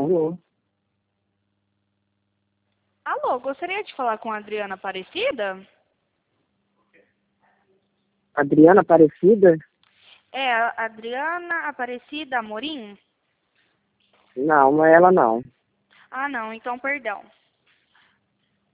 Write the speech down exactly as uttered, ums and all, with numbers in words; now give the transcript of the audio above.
Alô? Alô, gostaria de falar com a Adriana Aparecida? Adriana Aparecida? É, a Adriana Aparecida Amorim? Não, não é ela não. Ah, não, então perdão.